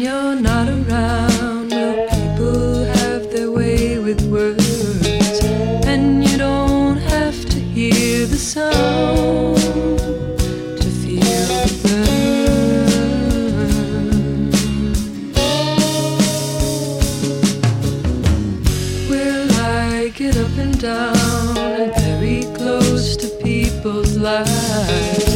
you're not around, will people have their way with words? And you don't have to hear the sound to feel the burn. Will I get up and down and very close to people's lives?